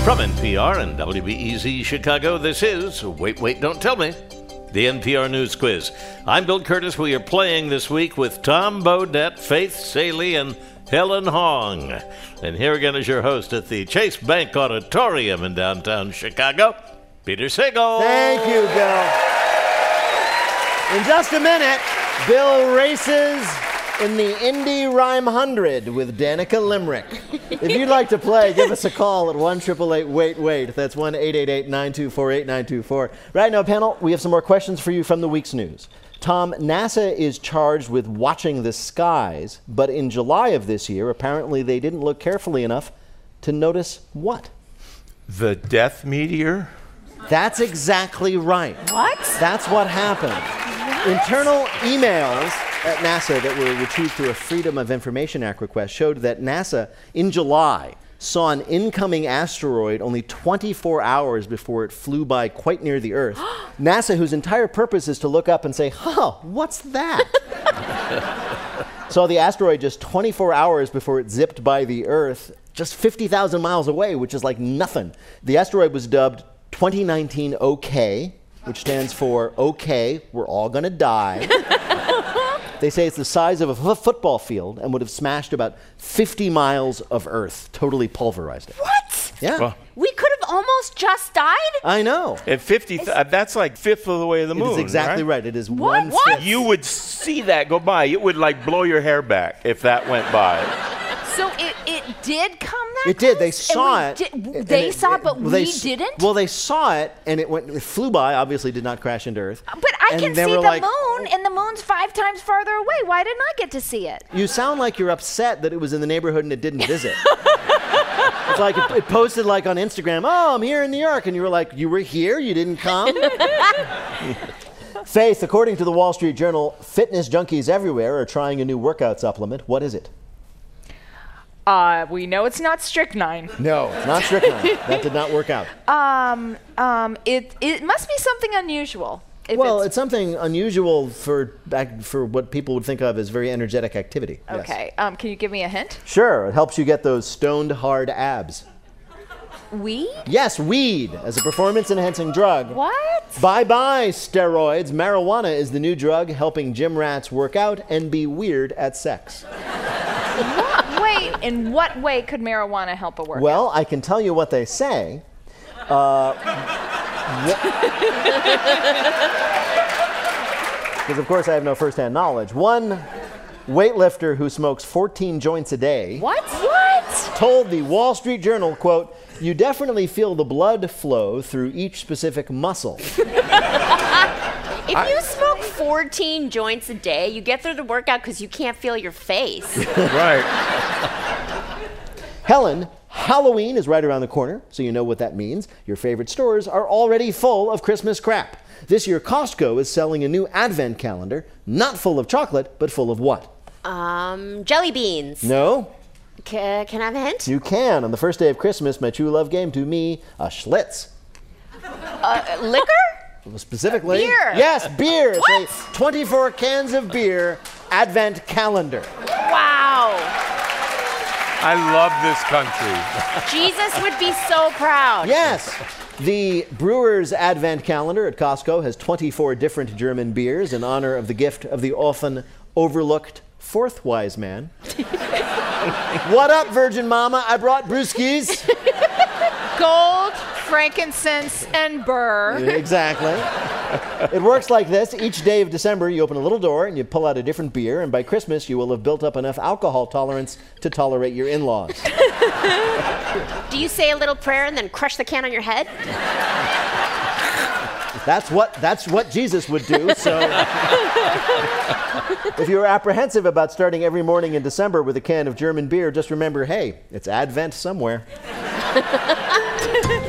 From NPR and WBEZ Chicago, this is Wait, Wait, Don't Tell Me, the NPR News Quiz. I'm Bill Curtis. We are playing this week with Tom Bodett, Faith Salie, and Helen Hong. And here again is your host at the Chase Bank Auditorium in downtown Chicago, Peter Sagal. Thank you, Bill. In just a minute, Bill races in the Indy Rhyme 100 with Danica Limerick. If you'd like to play, give us a call at 1-888-WAIT-WAIT. That's 1-888-924-8924. Right now, panel, we have some more questions for you from the week's news. Tom, NASA is charged with watching the skies, but in July of this year, apparently they didn't look carefully enough to notice what? The death meteor? That's exactly right. What? That's what happened. What? Internal emails at NASA that were retrieved through a Freedom of Information Act request showed that NASA, in July, saw an incoming asteroid only 24 hours before it flew by quite near the Earth. NASA, whose entire purpose is to look up and say, what's that? Saw the asteroid just 24 hours before it zipped by the Earth, just 50,000 miles away, which is like nothing. The asteroid was dubbed 2019 OK, which stands for OK, we're all gonna die. They say it's the size of a football field and would have smashed about 50 miles of Earth, totally pulverized it. What? Yeah. Well, We could have almost just died? I know. at 50, that's like fifth of the way to the moon. It is exactly right. right. It is What? 1/5. What? You would see that go by. It would like blow your hair back if that went by. So it did come that It did. They close? saw And it. They saw it, but well, we didn't? Well, they saw it, and it flew by. Obviously, did not crash into Earth. But I And can they see were the like, moon, and the moon's 5 times farther away. Why didn't I get to see it? You sound like you're upset that it was in the neighborhood and it didn't visit. It's like it posted like on Instagram, I'm here in New York. And you were like, you were here? You didn't come? Faith, according to the Wall Street Journal, fitness junkies everywhere are trying a new workout supplement. What is it? We know it's not strychnine. No, it's not strychnine. That did not work out. It must be something unusual. If Well, it's something unusual for what people would think of as very energetic activity. Yes. okay. Can you give me a hint? Sure, it helps you get those stoned hard abs. Weed? Yes, weed as a performance-enhancing drug. What? Bye-bye, steroids. Marijuana is the new drug helping gym rats work out and be weird at sex. Wait, in what way could marijuana help a workout? Well, I can tell you what they say. Because, of course, I have no first-hand knowledge. One weightlifter who smokes 14 joints a day What? told the Wall Street Journal, quote, "You definitely feel the blood flow through each specific muscle." If you smoke 14 joints a day, you get through the workout because you can't feel your face. Right. Helen, Halloween is right around the corner, so you know what that means. Your favorite stores are already full of Christmas crap. This year, Costco is selling a new advent calendar, not full of chocolate, but full of what? Jelly beans. No, Can I have a hint? you can. On the first day of Christmas, my true love gave to me a Schlitz. Liquor? Specifically, Beer. Yes, beer. It's What? a 24 cans of beer advent calendar. Wow. I love this country. Jesus would be so proud. Yes. The Brewers Advent Calendar at Costco has 24 different German beers in honor of the gift of the often overlooked fourth wise man. What up, Virgin Mama? I brought brewskis. Gold, frankincense, and myrrh. Exactly. It works like this. Each day of December, you open a little door and you pull out a different beer, and by Christmas, you will have built up enough alcohol tolerance to tolerate your in-laws. Do you say a little prayer and then crush the can on your head? That's what Jesus would do. So if you're apprehensive about starting every morning in December with a can of German beer, just remember, hey, it's Advent somewhere.